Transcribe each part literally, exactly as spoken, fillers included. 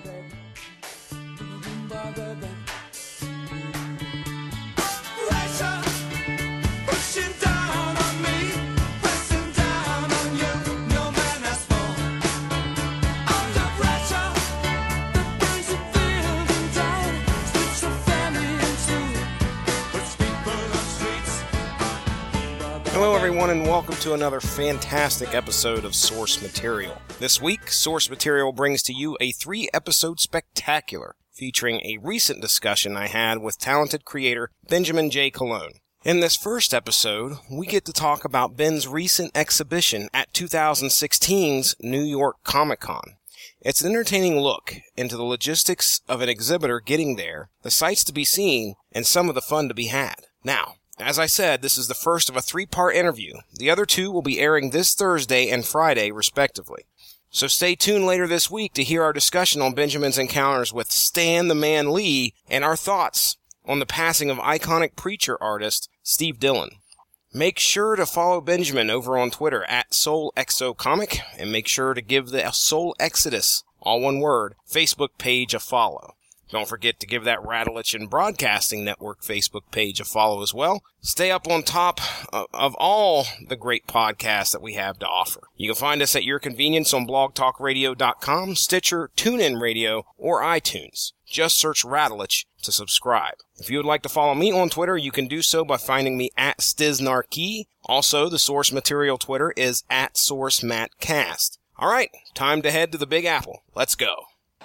Hello everyone and welcome to another fantastic episode of Source Material. This week, Source Material brings to you a three-episode spectacular featuring a recent discussion I had with talented creator Benjamin J. Colon. In this first episode, we get to talk about Ben's recent exhibition at two thousand sixteen's New York Comic Con. It's an entertaining look into the logistics of an exhibitor getting there, the sights to be seen, and some of the fun to be had. Now, as I said, this is the first of a three-part interview. The other two will be airing this Thursday and Friday, respectively. So stay tuned later this week to hear our discussion on Benjamin's encounters with Stan the Man Lee and our thoughts on the passing of iconic preacher artist Steve Dillon. Make sure to follow Benjamin over on Twitter at SoulExoComic, and make sure to give the Soul Exodus, all one word, Facebook page a follow. Don't forget to give that Radulich and Broadcasting Network Facebook page a follow as well. Stay up on top of, of all the great podcasts that we have to offer. You can find us at your convenience on blog talk radio dot com, Stitcher, TuneIn Radio, or iTunes. Just search Radulich to subscribe. If you would like to follow me on Twitter, you can do so by finding me at Stiznarkey. Also, the Source Material Twitter is at SourceMattCast. All right, time to head to the Big Apple. Let's go.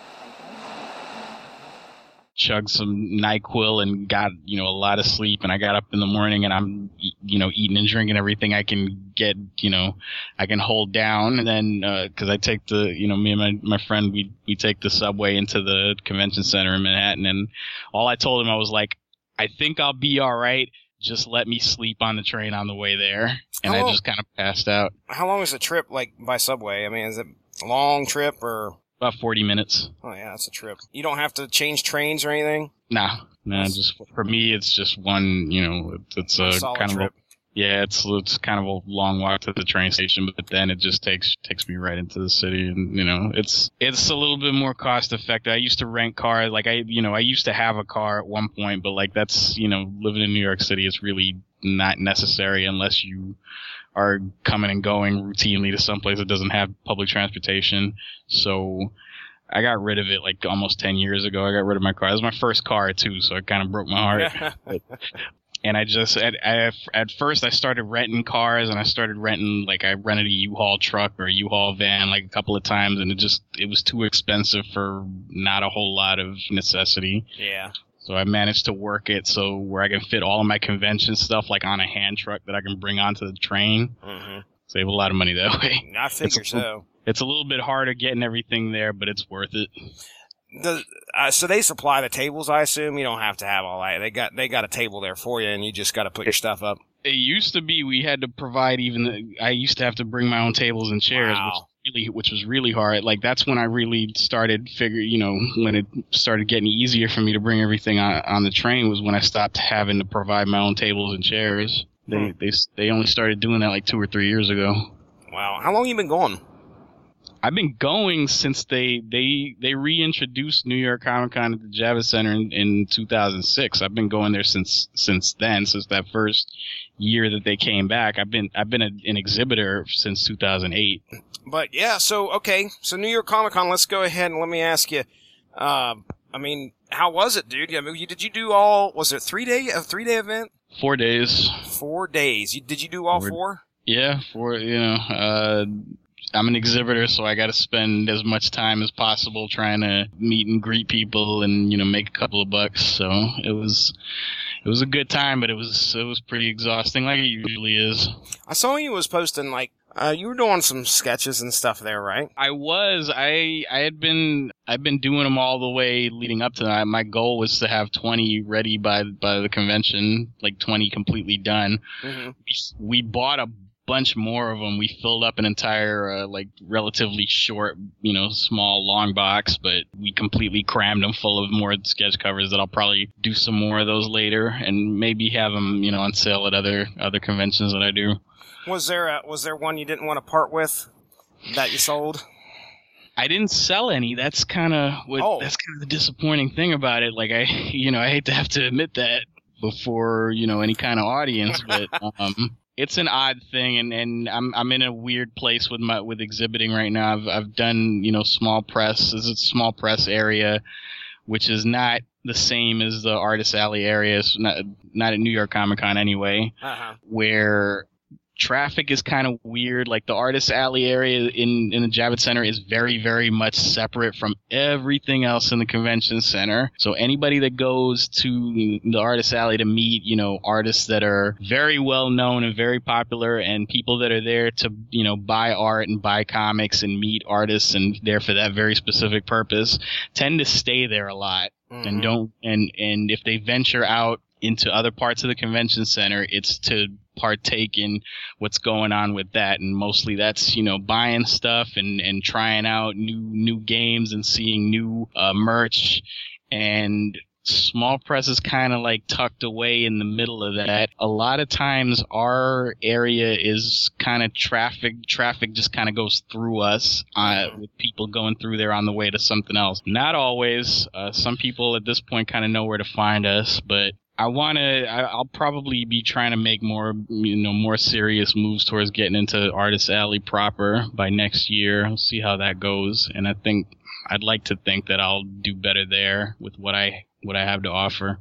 Chugged some NyQuil and got, you know, a lot of sleep, and I got up in the morning and I'm, you know, eating and drinking everything I can get, you know, I can hold down. And then, uh, cause I take the, you know, me and my, my friend, we, we take the subway into the convention center in Manhattan, and all I told him, I was like, I think I'll be all right. Just let me sleep on the train on the way there. And I just kind of passed out. How long is the trip, like, by subway? I mean, is it a long trip or? About forty minutes. Oh, yeah, that's a trip. You don't have to change trains or anything? Nah. Nah, just, for me, it's just one, you know, it's a, a kind trip. of a, yeah, it's, it's kind of a long walk to the train station, but then it just takes, takes me right into the city, and, you know, it's, it's a little bit more cost effective. I used to rent cars, like, I, you know, I used to have a car at one point, but, like, that's, you know, living in New York City is really not necessary unless you are coming and going routinely to someplace that doesn't have public transportation. So I got rid of it like almost ten years ago. I got rid of my car. It was my first car too, so it kind of broke my heart. And I just, at, at, at first I started renting cars, and I started renting, like I rented a U-Haul truck or a U-Haul van like a couple of times, and it just, it was too expensive for not a whole lot of necessity. Yeah. So I managed to work it so where I can fit all of my convention stuff like on a hand truck that I can bring onto the train. Mm-hmm. Save a lot of money that way. I figure it's a, so. It's a little bit harder getting everything there, but it's worth it. The, uh, so they supply the tables, I assume? You don't have to have all that. They got they got a table there for you, and you just got to put your stuff up. It used to be we had to provide even the, I used to have to bring my own tables and chairs, wow. which really which was really hard. Like that's when I really started figure, you know, when it started getting easier for me to bring everything on, on the train was when I stopped having to provide my own tables and chairs. They hmm. they they only started doing that like two or three years ago. Wow, how long you been going? I've been going since they they they reintroduced New York Comic Con at the Javits Center in, in two thousand six. I've been going there since since then, since that first year that they came back. I've been I've been a, an exhibitor since two thousand eight. But yeah, so okay, so New York Comic Con. Let's go ahead and let me ask you. Uh, I mean, how was it, dude? I mean, you, did you do all? Was it three day a three day event? Four days. Four days. You, did you do all four? four? Yeah, four. You know. Uh, I'm an exhibitor, so I got to spend as much time as possible trying to meet and greet people and, you know, make a couple of bucks. So it was, it was a good time, but it was, it was pretty exhausting, like it usually is. I saw you was posting like, uh, you were doing some sketches and stuff there, right? I was. I, I had been, I've been doing them all the way leading up to that. My goal was to have twenty ready by, by the convention, like twenty completely done. Mm-hmm. We, we bought a bunch more of them. We filled up an entire uh, like relatively short, you know, small long box, but we completely crammed them full of more sketch covers that I'll probably do some more of those later and maybe have them, you know, on sale at other other conventions that I do. Was there a, was there one you didn't want to part with that you sold? I didn't sell any. That's kind of what. Oh. That's kind of the disappointing thing about it. Like I, you know, I hate to have to admit that before you know any kind of audience, but um, it's an odd thing, and, and I'm I'm in a weird place with my with exhibiting right now. I've I've done you know small press. This is a small press area, which is not the same as the Artist Alley area. It's not not at New York Comic Con anyway, uh-huh. where traffic is kind of weird. Like the Artist Alley area in, in the Javits Center is very, very much separate from everything else in the convention center. So anybody that goes to the Artist Alley to meet, you know, artists that are very well known and very popular, and people that are there to, you know, buy art and buy comics and meet artists and there for that very specific purpose, tend to stay there a lot. Mm-hmm. And don't, and, and if they venture out into other parts of the convention center, it's to partake in what's going on with that, and mostly that's you know buying stuff and and trying out new new games and seeing new uh, merch. And small press is kind of like tucked away in the middle of that. A lot of times our area is kind of traffic traffic just kind of goes through us uh, with people going through there on the way to something else. Not always. Uh, some people at this point kind of know where to find us, but I want to, I'll probably be trying to make more, you know, more serious moves towards getting into Artist Alley proper by next year. I'll see how that goes. And I think, I'd like to think that I'll do better there with what I, what I have to offer.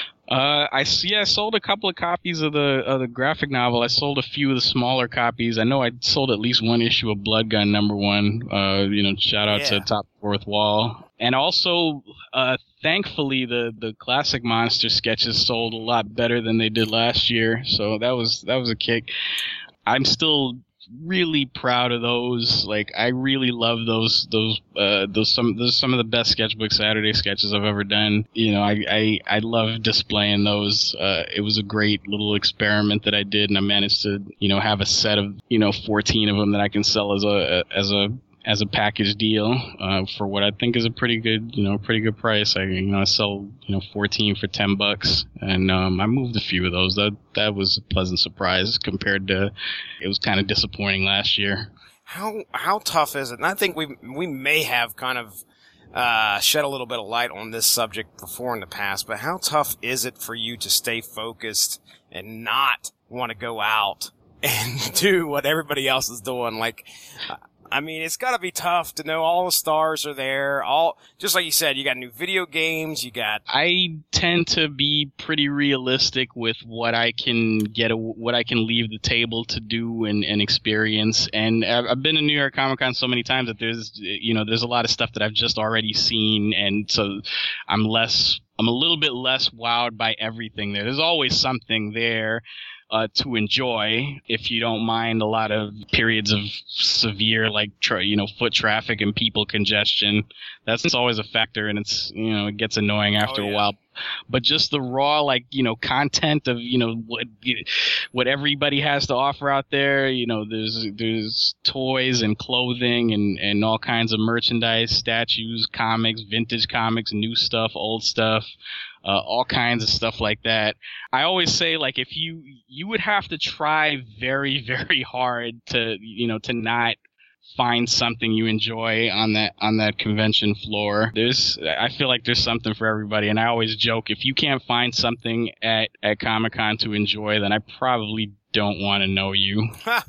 Uh, I see, I sold a couple of copies of the, of the graphic novel. I sold a few of the smaller copies. I know I sold at least one issue of Blood Gun number one. Uh, you know, shout out yeah. to Top Fourth Wall. And also, uh, thankfully, the, the classic monster sketches sold a lot better than they did last year. So that was, that was a kick. I'm still really proud of those. Like, I really love those, those, uh, those, some, those, some of the best Sketchbook Saturday sketches I've ever done. You know, I, I, I love displaying those. Uh, it was a great little experiment that I did, and I managed to, you know, have a set of, you know, fourteen of them that I can sell as a, as a, as a package deal, uh, for what I think is a pretty good, you know, pretty good price. I, you know, I sell, you know, fourteen for ten bucks, and, um, I moved a few of those. That, that was a pleasant surprise compared to, it was kind of disappointing last year. How, how tough is it? And I think we, we may have kind of, uh, shed a little bit of light on this subject before in the past, but how tough is it for you to stay focused and not want to go out and do what everybody else is doing? Like, uh, I mean, it's got to be tough to know all the stars are there. All just like you said, you got new video games. You got. I tend to be pretty realistic with what I can get, a, what I can leave the table to do and, and experience. And I've been to New York Comic Con so many times that there's, you know, there's a lot of stuff that I've just already seen, and so I'm less, I'm a little bit less wowed by everything there. There's always something there. Uh, to enjoy, if you don't mind a lot of periods of severe, like, tra- you know, foot traffic and people congestion. That's always a factor, and it's, you know, it gets annoying after oh, yeah. a while. But just the raw, like, you know, content of, you know, what what everybody has to offer out there. You know, there's there's toys and clothing and, and all kinds of merchandise, statues, comics, vintage comics, new stuff, old stuff. Uh, all kinds of stuff like that. I always say, like, if you, you would have to try very, very hard to, you know, to not find something you enjoy on that, on that convention floor. There's, I feel like there's something for everybody. And I always joke, if you can't find something at, at Comic-Con to enjoy, then I probably don't want to know you.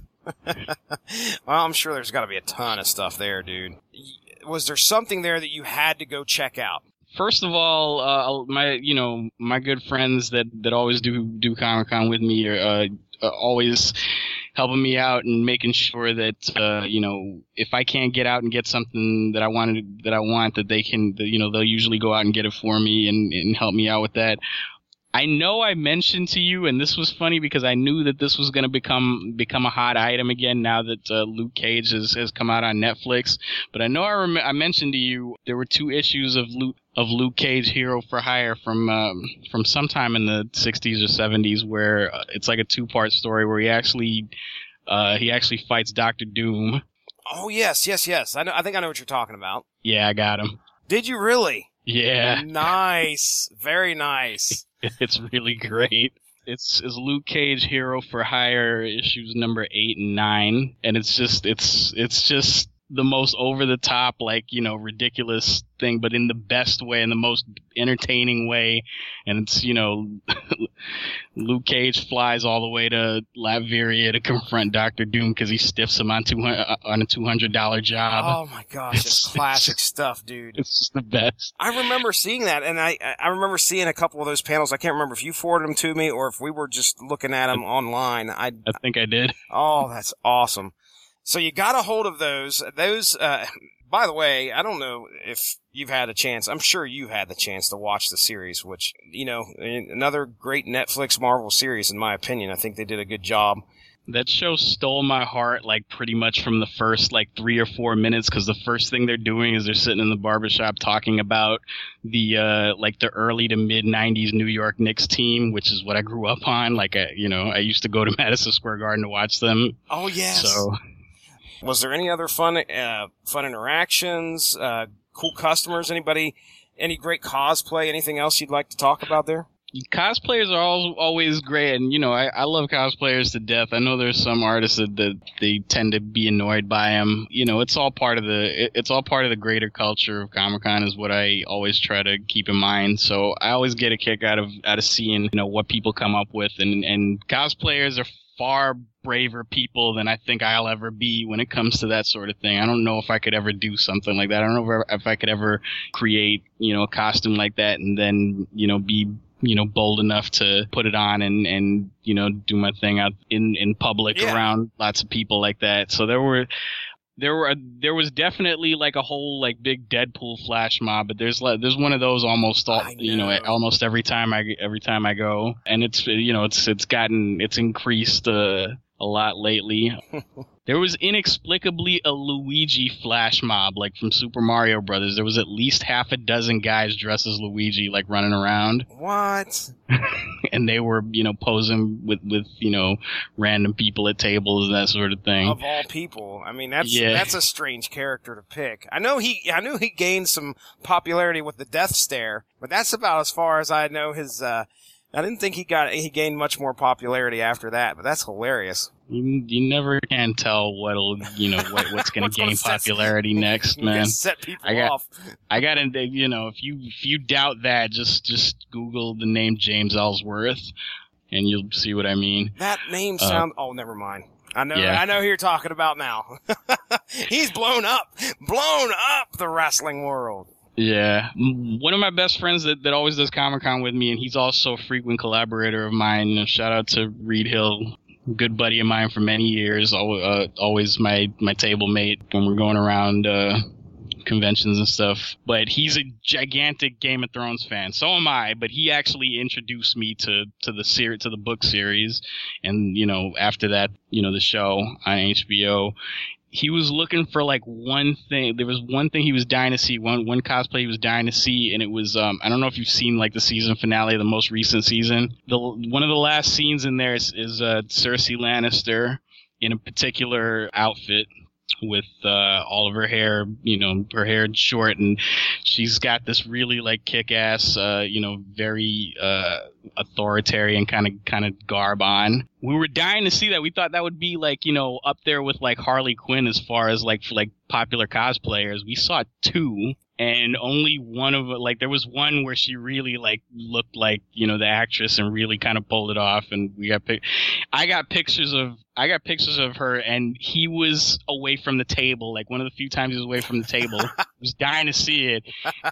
Well, I'm sure there's got to be a ton of stuff there, dude. Was there something there that you had to go check out? First of all, uh, my, you know, my good friends that, that always do, do Comic-Con with me are, uh, always helping me out and making sure that, uh, you know, if I can't get out and get something that I wanted, that I want, that they can, that, you know, they'll usually go out and get it for me and, and help me out with that. I know I mentioned to you, and this was funny because I knew that this was going to become become a hot item again now that uh, Luke Cage has, has come out on Netflix. But I know I rem- I mentioned to you there were two issues of Luke of Luke Cage Hero for Hire from um, from sometime in the sixties or seventies, where uh, it's like a two part story where he actually uh, he actually fights Doctor Doom. Oh yes, yes, yes. I know. I think I know what you're talking about. Yeah, I got him. Did you really? Yeah. Nice. Very nice. It's really great. It's, it's Luke Cage Hero for Hire issues number eight and nine, and it's just it's it's just the most over the top, like, you know, ridiculous thing, but in the best way, in the most entertaining way. And it's, you know, Luke Cage flies all the way to Latveria to confront Doctor Doom because he stiffs him on two hundred on a two hundred dollar job. Oh my gosh, it's, it's classic it's, stuff, dude. It's just the best. I remember seeing that, and I I remember seeing a couple of those panels. I can't remember if you forwarded them to me or if we were just looking at them online. I I think I did. Oh, that's awesome. So you got a hold of those. Those, uh, by the way, I don't know if you've had a chance. I'm sure you had the chance to watch the series, which, you know, another great Netflix Marvel series, in my opinion. I think they did a good job. That show stole my heart, like, pretty much from the first, like, three or four minutes, because the first thing they're doing is they're sitting in the barbershop talking about the, uh, like, the early to mid-nineties New York Knicks team, which is what I grew up on. Like, I, you know, I used to go to Madison Square Garden to watch them. Oh, yes. So... Was there any other fun, uh, fun interactions, uh, cool customers, anybody, any great cosplay, anything else you'd like to talk about there? Cosplayers are all, always great, and, you know, I, I love cosplayers to death. I know there's some artists that, that they tend to be annoyed by them. You know, it's all part of the, it, it's all part of the greater culture of Comic-Con is what I always try to keep in mind. So I always get a kick out of, out of seeing, you know, what people come up with, and, and cosplayers are far braver people than I think I'll ever be when it comes to that sort of thing. I don't know if I could ever do something like that. I don't know if, if I could ever create, you know, a costume like that and then, you know, be, you know, bold enough to put it on and, and, you know, do my thing out in, in public yeah. around lots of people like that. So there were, there were, there was definitely like a whole like big Deadpool flash mob, but there's like, there's one of those almost all, know. you know, almost every time I, every time I go. And it's, you know, it's, it's gotten, it's increased, uh, a lot lately. There was inexplicably a Luigi flash mob, like from Super Mario Brothers. There was at least half a dozen guys dressed as Luigi, like running around. What? And they were, you know, posing with, with, you know, random people at tables and that sort of thing. Of all people. I mean, that's yeah. that's a strange character to pick. I know he, I knew he gained some popularity with the Death Stare, but that's about as far as I know his, uh, I didn't think he got he gained much more popularity after that, but that's hilarious. You, you never can tell what'll you know what, what's going to gain popularity set, next, man. Set people I got, off. I got to you know if you if you doubt that, just just Google the name James Ellsworth, and you'll see what I mean. That name uh, sounds. Oh, never mind. I know. Yeah. I know who you're talking about now. He's blown up, blown up the wrestling world. Yeah. One of my best friends that, that always does Comic-Con with me, and he's also a frequent collaborator of mine. Shout out to Reed Hill, good buddy of mine for many years, uh, always my, my table mate when we're going around uh, conventions and stuff. But he's a gigantic Game of Thrones fan. So am I, but he actually introduced me to, to the ser- to the book series. And, you know, after that, you know, the show on H B O. He was looking for like one thing. There was one thing he was dying to see. One one cosplay he was dying to see, and it was um I don't know if you've seen like the season finale of the most recent season. The one of the last scenes in there is, is uh, Cersei Lannister in a particular outfit with uh, all of her hair, you know, her hair short, and she's got this really like kick-ass, uh, you know, very uh, authoritarian kind of kind of garb on. We were dying to see that. We thought that would be like, you know, up there with like Harley Quinn as far as like for, like popular cosplayers. We saw two. And only one of like there was one where she really like looked like, you know, the actress and really kind of pulled it off. And we got pic- I got pictures of I got pictures of her, and he was away from the table. Like one of the few times he was away from the table, I was dying to see it,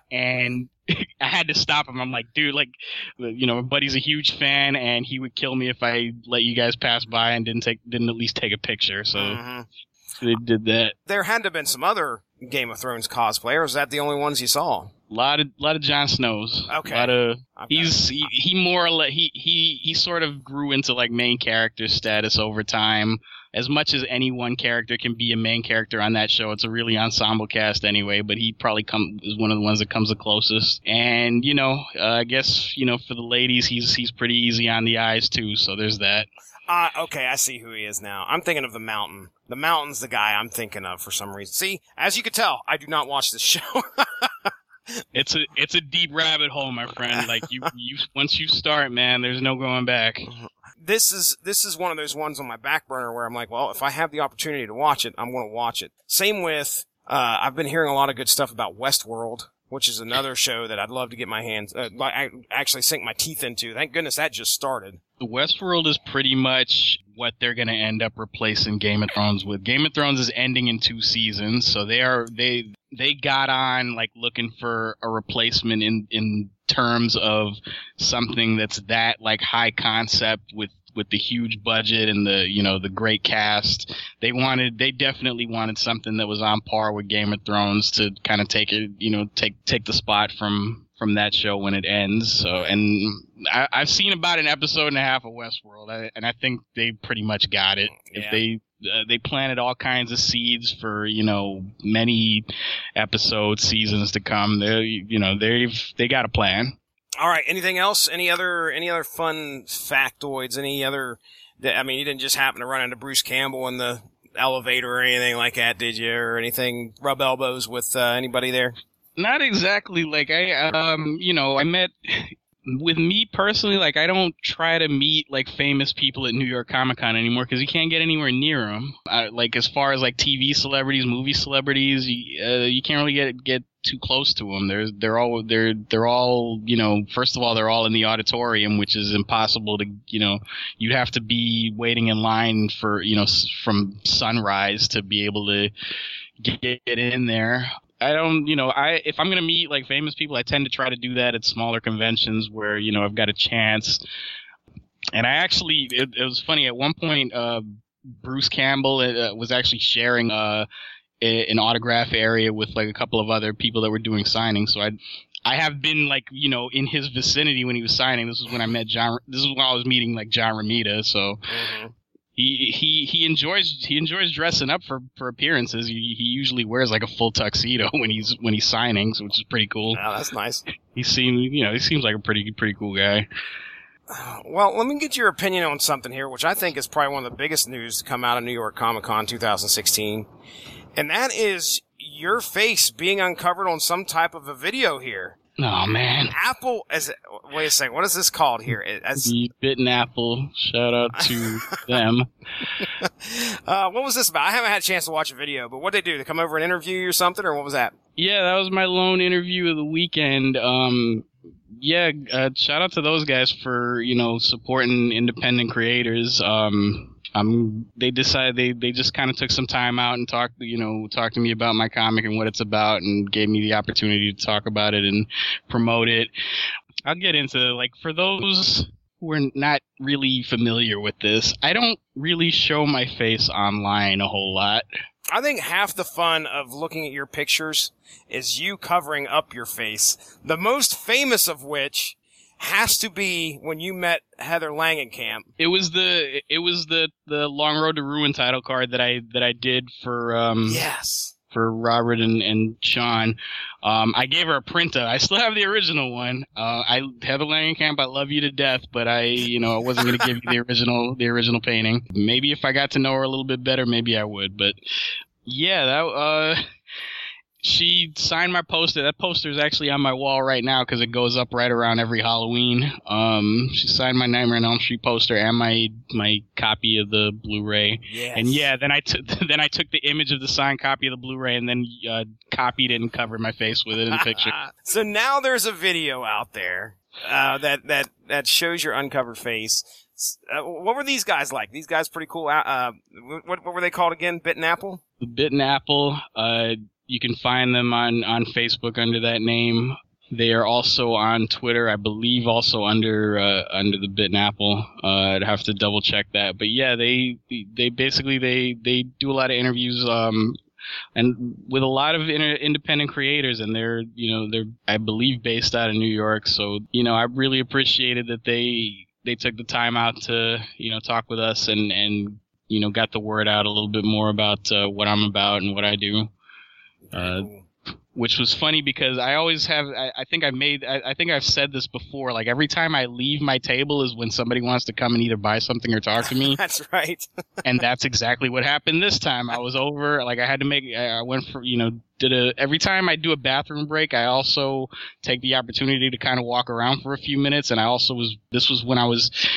and I had to stop him. I'm like, dude, like, you know, my buddy's a huge fan, and he would kill me if I let you guys pass by and didn't take didn't at least take a picture. So. Mm-hmm. They did that. There had to have been some other Game of Thrones cosplayers. Was that the only ones you saw? A lot of, lot of Jon Snows. Okay. A lot of, okay. he's, he, he more or less, he, he, he sort of grew into like main character status over time. As much as any one character can be a main character on that show, it's a really ensemble cast anyway, but he probably come, is one of the ones that comes the closest. And, you know, uh, I guess, you know, for the ladies, he's, he's pretty easy on the eyes too, so there's that. Uh, okay, I see who he is now. I'm thinking of the Mountain. The Mountain's the guy I'm thinking of for some reason. See, as you can tell, I do not watch this show. It's a it's a deep rabbit hole, my friend. Like you, you once you start, man, there's no going back. This is this is one of those ones on my back burner where I'm like, well, if I have the opportunity to watch it, I'm going to watch it. Same with Uh, I've been hearing a lot of good stuff about Westworld, which is another show that I'd love to get my hands, uh, I actually sink my teeth into. Thank goodness that just started. Westworld is pretty much what they're going to end up replacing Game of Thrones with. Game of Thrones is ending in two seasons, so they are they they got on like looking for a replacement in in terms of something that's that like high concept with with the huge budget and the, you know, the great cast. They wanted, they definitely wanted something that was on par with Game of Thrones to kind of take it, you know, take, take the spot from, from that show when it ends. So, and I, I've seen about an episode and a half of Westworld, I, and I think they pretty much got it. Yeah. If they, uh, they planted all kinds of seeds for, you know, many episodes, seasons to come. They, you know, they've, they got a plan. All right. Anything else? Any other any other fun factoids? Any other? I mean, you didn't just happen to run into Bruce Campbell in the elevator or anything like that, did you? Or anything? Rub elbows with uh, anybody there? Not exactly. Like I, um, you know, I met. With me personally, like I don't try to meet like famous people at New York Comic Con anymore because you can't get anywhere near them. Uh, like as far as like T V celebrities, movie celebrities, you, uh, you can't really get get too close to them. They're they're all they're they're all you know. First of all, they're all in the auditorium, which is impossible to you know. You have to be waiting in line for you know from sunrise to be able to get in there. I don't, you know, I if I'm going to meet like famous people, I tend to try to do that at smaller conventions where, you know, I've got a chance. And I actually, it, it was funny, at one point, uh, Bruce Campbell uh, was actually sharing uh, a, an autograph area with like a couple of other people that were doing signings. So I I have been like, you know, in his vicinity when he was signing. This was when I met John, this is when I was meeting like John Romita. So. Mm-hmm. He he he enjoys he enjoys dressing up for, for appearances. He he usually wears like a full tuxedo when he's when he's signing, which is pretty cool. Oh, that's nice. He seems you know he seems like a pretty pretty cool guy. Well, let me get your opinion on something here, which I think is probably one of the biggest news to come out of New York Comic Con twenty sixteen, and that is your face being uncovered on some type of a video here. Oh man! Apple, as wait a second, what is this called here? As the Bitten Apple. Shout out to them. Uh, what was this about? I haven't had a chance to watch a video, but what did they do? They come over and interview you or something, or what was that? Yeah, that was my lone interview of the weekend. Um, yeah, uh, shout out to those guys for you know supporting independent creators. Um. Um, they decided they, they just kind of took some time out and talked, you know, talked to me about my comic and what it's about and gave me the opportunity to talk about it and promote it. I'll get into, like, for those who are not really familiar with this, I don't really show my face online a whole lot. I think half the fun of looking at your pictures is you covering up your face, the most famous of which has to be when you met Heather Langenkamp. It was the it was the, the Long Road to Ruin title card that I that I did for um yes for Robert and, and Sean. Um, I gave her a printer. I still have the original one. Uh, I Heather Langenkamp, I love you to death, but I you know I wasn't going to give you the original the original painting. Maybe if I got to know her a little bit better, maybe I would. But yeah, that uh. She signed my poster. That poster is actually on my wall right now because it goes up right around every Halloween. Um, she signed my Nightmare on Elm Street poster and my my copy of the Blu-ray. Yes. And yeah, then I took then I took the image of the signed copy of the Blu-ray and then uh, copied it and covered my face with it in the picture. So now there's a video out there uh, that that that shows your uncovered face. Uh, what were these guys like? These guys pretty cool. Uh, what what were they called again? Bitten Apple? The Bitten Apple. Uh, You can find them on, on Facebook under that name. They are also on Twitter, I believe, also under uh, under the Bitten Apple. Uh, I'd have to double check that, but yeah, they they basically they, they do a lot of interviews, um, and with a lot of inter- independent creators, and they're you know they're I believe based out of New York. So you know I really appreciated that they they took the time out to you know talk with us and and you know got the word out a little bit more about uh, what I'm about and what I do. Uh, which was funny because I always have, I, I think I made, I, I think I've said this before, like every time I leave my table is when somebody wants to come and either buy something or talk to me. That's right. And that's exactly what happened this time. I was over, like I had to make, I went for, you know, did a, every time I do a bathroom break, I also take the opportunity to kind of walk around for a few minutes. And I also was, this was when I was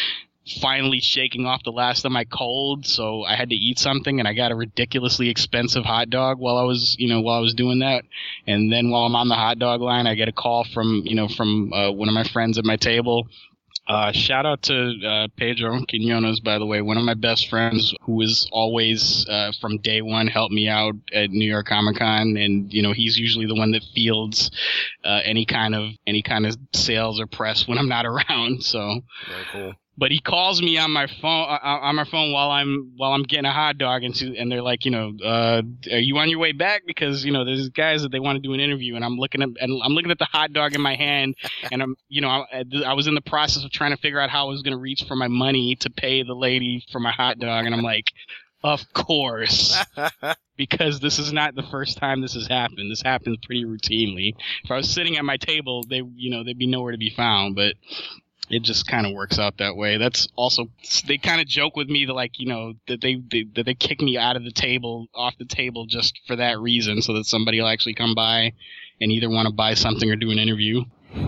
finally shaking off the last of my cold, so I had to eat something, and I got a ridiculously expensive hot dog while I was, you know, while I was doing that. And then while I'm on the hot dog line, I get a call from, you know, from uh, one of my friends at my table. Uh, shout out to uh, Pedro Quinones, by the way, one of my best friends who has always, uh, from day one, helped me out at New York Comic Con, and you know he's usually the one that fields uh, any kind of any kind of sales or press when I'm not around. So, very cool. But he calls me on my phone uh, on my phone while I'm while I'm getting a hot dog, and to, and they're like, you know, uh, are you on your way back? Because you know, there's guys that they want to do an interview, and I'm looking at and I'm looking at the hot dog in my hand, and I'm, you know, I, I was in the process of trying to figure out how I was going to reach for my money to pay the lady for my hot dog, and I'm like, of course, because this is not the first time this has happened. This happens pretty routinely. If I was sitting at my table, they, you know, they'd be nowhere to be found, but it just kind of works out that way. That's also, they kind of joke with me that, like, you know, that they, they that they kick me out of the table, off the table just for that reason, so that somebody will actually come by and either want to buy something or do an interview.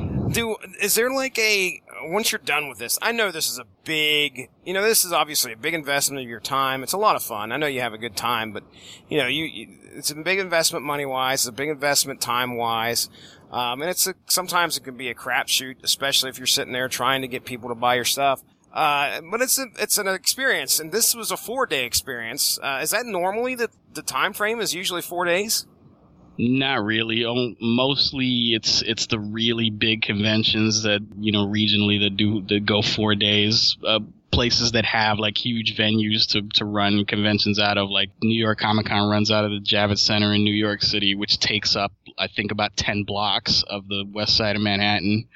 Do, is there like a, once you're done with this, I know this is a big, you know, this is obviously a big investment of your time. It's a lot of fun. I know you have a good time, but, you know, you, you it's a big investment money-wise, it's a big investment time-wise. Um, and it's a, sometimes it can be a crapshoot, especially if you're sitting there trying to get people to buy your stuff. Uh, but it's a, it's an experience, and this was a four-day experience. Uh, is that normally the, the time frame is usually four days? Not really. Mostly it's, it's the really big conventions that, you know, regionally that do, that go four days. Uh, places that have like huge venues to, to run conventions out of, like New York Comic Con runs out of the Javits Center in New York City, which takes up, I think, about ten blocks of the west side of Manhattan.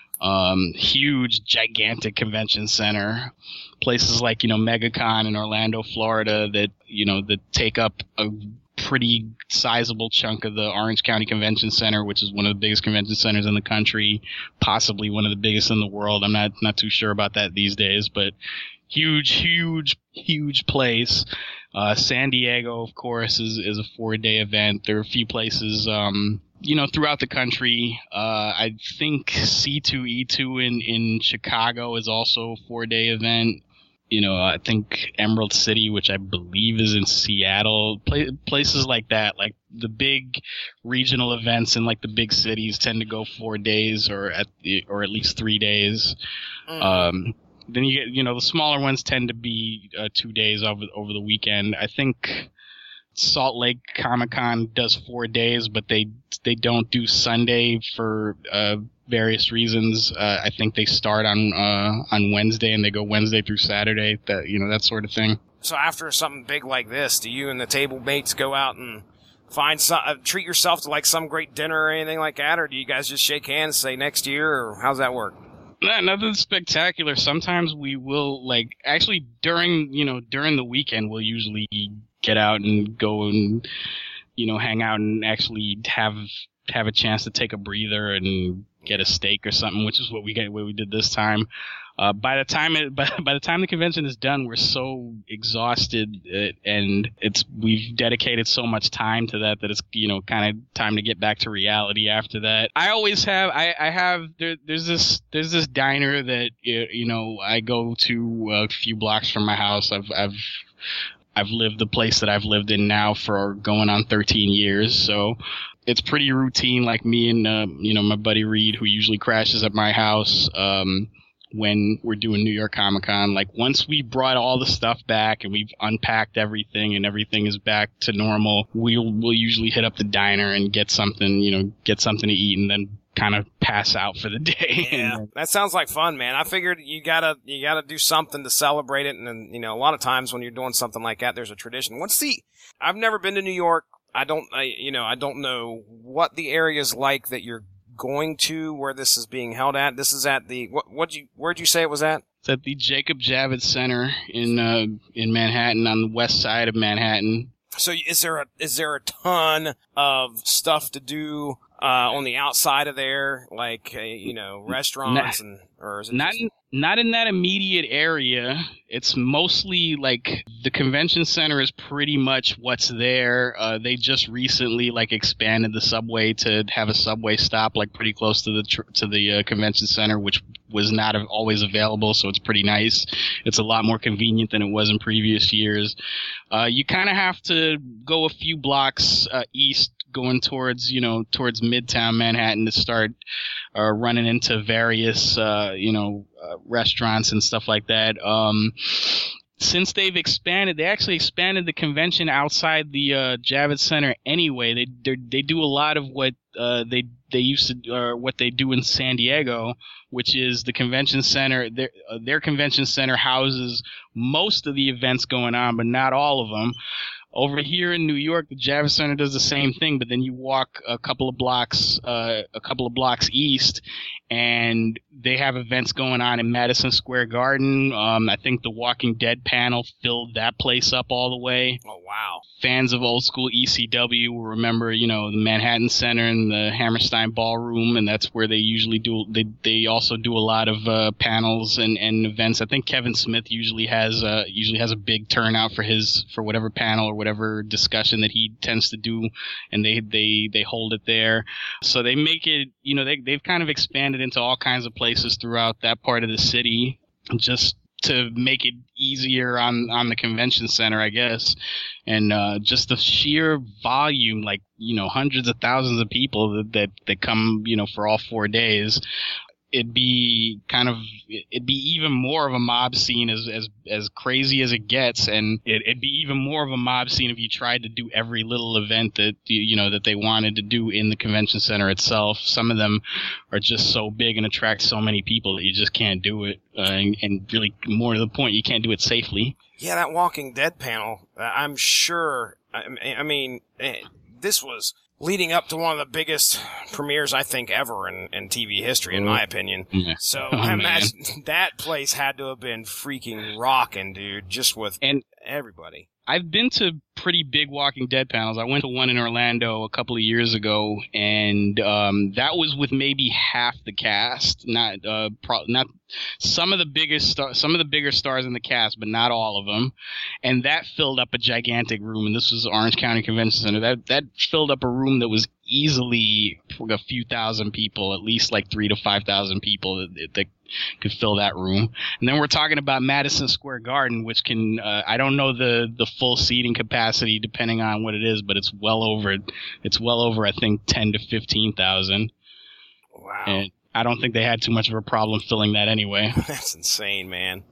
Um, huge, gigantic convention center. Places like, you know, MegaCon in Orlando, Florida, that, you know, that take up a pretty sizable chunk of the Orange County Convention Center, which is one of the biggest convention centers in the country, possibly one of the biggest in the world. I'm not not too sure about that these days, but huge, huge, huge place. Uh, San Diego, of course, is is a four-day event. There are a few places, um, you know, throughout the country. Uh, I think C two E two in in Chicago is also a four-day event. You know, I think Emerald City, which I believe is in Seattle, pla- places like that, like the big regional events in like the big cities tend to go four days or at the, or at least three days. Mm. Um, then you get, you know, the smaller ones tend to be uh, two days over over the weekend. I think Salt Lake Comic Con does four days, but they they don't do Sunday for uh, various reasons. Uh, I think they start on uh, on Wednesday and they go Wednesday through Saturday. That, you know, that sort of thing. So after something big like this, do you and the table mates go out and find some, uh, treat yourself to like some great dinner or anything like that, or do you guys just shake hands, say next year, or how's that work? Nah, nothing spectacular. Sometimes we will, like, actually during, you know, during the weekend, we'll usually get out and go and, you know, hang out and actually have have a chance to take a breather and get a steak or something, which is what we get, what we did this time. Uh, by the time it, by, by the time the convention is done, we're so exhausted, uh, and it's we've dedicated so much time to that that it's, you know, kind of time to get back to reality after that. I always have I, I have there, there's this there's this diner that, you know, I go to a few blocks from my house. I've I've I've lived the place that I've lived in now for going on thirteen years, so it's pretty routine. Like me and uh, you know, my buddy Reed, who usually crashes at my house um, when we're doing New York Comic Con. Like, once we brought all the stuff back and we've unpacked everything and everything is back to normal, we'll we'll usually hit up the diner and get something, you know, get something to eat, and then kind of pass out for the day. Yeah, that sounds like fun, man. I figured you gotta you gotta do something to celebrate it, and then, you know, a lot of times when you're doing something like that, there's a tradition. What's the? I've never been to New York. I don't, I, you know, I don't know what the area's like that you're going to, where this is being held at. This is at the, what, what'd you, where'd you say it was at? It's at the Jacob Javits Center in, uh, in Manhattan, on the west side of Manhattan. So is there a, is there a ton of stuff to do, uh, on the outside of there, like, uh, you know, restaurants? Not, and or is it not, just... in, not in that immediate area. It's mostly like the convention center is pretty much what's there. Uh, they just recently like expanded the subway to have a subway stop like pretty close to the tr- to the uh, convention center, which was not always available. So it's pretty nice. It's a lot more convenient than it was in previous years. Uh, you kind of have to go a few blocks uh, east, going towards, you know, towards Midtown Manhattan to start uh, running into various, uh, you know, uh, restaurants and stuff like that. Um, since they've expanded, they actually expanded the convention outside the uh, Javits Center anyway. They they do a lot of what uh, they they used to, or what they do in San Diego, which is the convention center. Their uh, their convention center houses most of the events going on, but not all of them. Over here in New York, the Javits Center does the same thing, but then you walk a couple of blocks, uh, a couple of blocks east, and they have events going on in Madison Square Garden. Um, I think the Walking Dead panel filled that place up all the way. Oh, wow. Fans of old school E C W will remember, you know, the Manhattan Center and the Hammerstein Ballroom, and that's where they usually do, they, they also do a lot of, uh, panels and, and events. I think Kevin Smith usually has, uh, usually has a big turnout for his, for whatever panel or whatever discussion that he tends to do, and they, they, they hold it there. So they make it, you know, they, they've kind of expanded into all kinds of places throughout that part of the city, just to make it easier on, on the convention center, I guess. And, uh, just the sheer volume, like, you know, hundreds of thousands of people that, that, that come, you know, for all four days. It'd be kind of, it'd be even more of a mob scene as, as, as crazy as it gets. And it, it'd be even more of a mob scene if you tried to do every little event that, you know, that they wanted to do in the convention center itself. Some of them are just so big and attract so many people that you just can't do it. Uh, and, and really, more to the point, you can't do it safely. Yeah, that Walking Dead panel, I'm sure, I, I mean, this was leading up to one of the biggest premieres, I think, ever in, in T V history, in my opinion. Yeah. So oh, I imagine man. that place had to have been freaking rocking, dude, just with and everybody. I've been to pretty big Walking Dead panels. I went to one in Orlando a couple of years ago, and um, that was with maybe half the cast. Not, uh, pro- not some of the biggest, star- some of the bigger stars in the cast, but not all of them. And that filled up a gigantic room. And this was Orange County Convention Center. That that filled up a room that was easily a few thousand people, at least like three to five thousand people that, that could fill that room. And then we're talking about Madison Square Garden, which can, uh, I don't know the, the full seating capacity depending on what it is, but it's well over, it's well over, I think, ten to fifteen thousand. Wow. And I don't think they had too much of a problem filling that anyway. That's insane, man.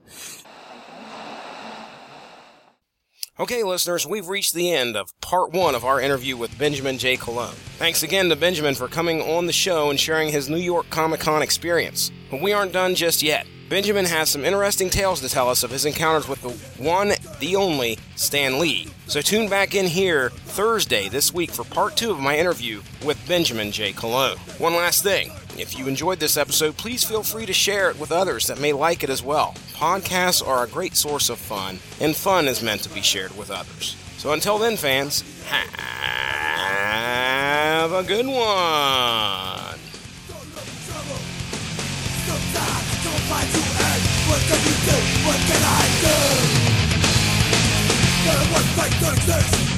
Okay, listeners, we've reached the end of part one of our interview with Benjamin J. Colon. Thanks again to Benjamin for coming on the show and sharing his New York Comic-Con experience. But we aren't done just yet. Benjamin has some interesting tales to tell us of his encounters with the one, the only, Stan Lee. So tune back in here Thursday this week for part two of my interview with Benjamin J. Colon. One last thing. If you enjoyed this episode, please feel free to share it with others that may like it as well. Podcasts are a great source of fun, and fun is meant to be shared with others. So until then, fans, have a good one. What can you do? What can I do? There was like